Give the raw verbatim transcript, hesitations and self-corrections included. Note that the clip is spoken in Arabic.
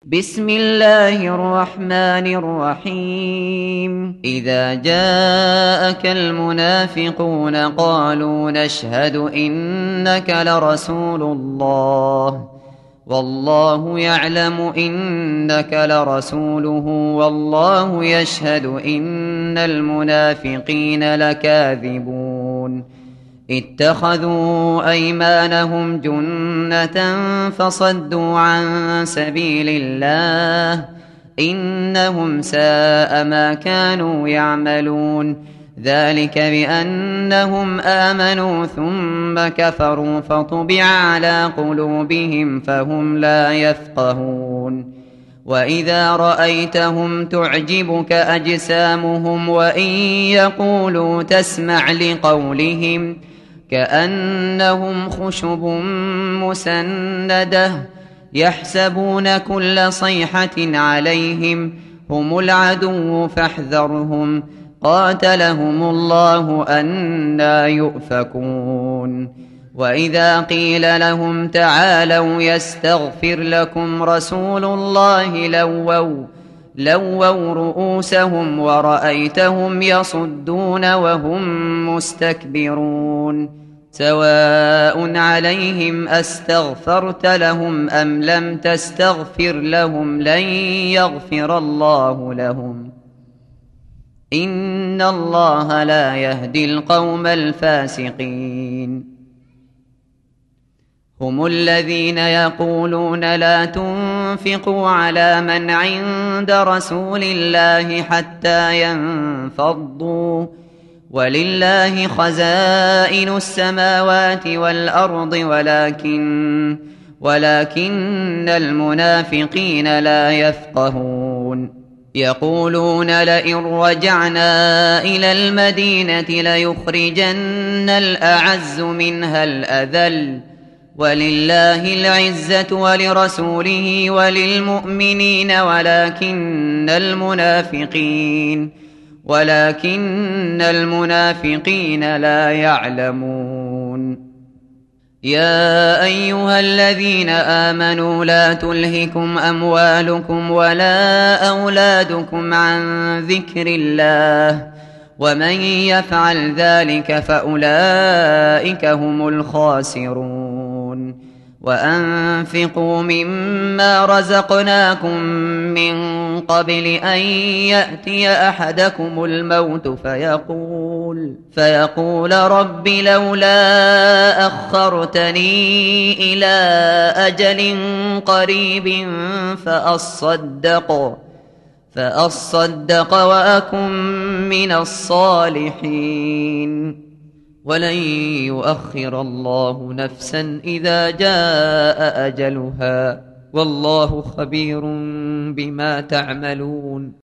بسم الله الرحمن الرحيم إذا جاءك المنافقون قالوا نشهد إنك لرسول الله والله يعلم إنك لرسوله والله يشهد إن المنافقين لكاذبون اتخذوا أيمانهم جنة فصدوا عن سبيل الله إنهم ساء ما كانوا يعملون ذلك بأنهم آمنوا ثم كفروا فطبع على قلوبهم فهم لا يفقهون وإذا رأيتهم تعجبك أجسامهم وإن يقولوا تسمع لقولهم كأنهم خشب مسندة يحسبون كل صيحة عليهم هم العدو فاحذرهم قاتلهم الله أنى يؤفكون وإذا قيل لهم تعالوا يستغفر لكم رسول الله لووا لووا رؤوسهم ورأيتهم يصدون وهم مستكبرون سواء عليهم أستغفرت لهم أم لم تستغفر لهم لن يغفر الله لهم إن الله لا يهدي القوم الفاسقين هم الذين يقولون لا تنفقوا على من عند رسول الله حتى ينفضوا ولله خزائن السماوات والأرض ولكن ولكن المنافقين لا يفقهون يقولون لئن رجعنا إلى المدينة ليخرجن الأعز منها الأذل ولله العزة ولرسوله وللمؤمنين ولكن المنافقين ولكن المنافقين لا يعلمون يا أيها الذين آمنوا لا تلهكم أموالكم ولا أولادكم عن ذكر الله ومن يفعل ذلك فأولئك هم الخاسرون وأنفقوا مما رزقناكم من قبل أن يأتي أحدكم الموت فيقول فيقول رب لولا أخرتني إلى أجل قريب فأصدق فأصدق وأكن من الصالحين ولن يؤخر الله نفسا إذا جاء أجلها والله خبير بما تعملون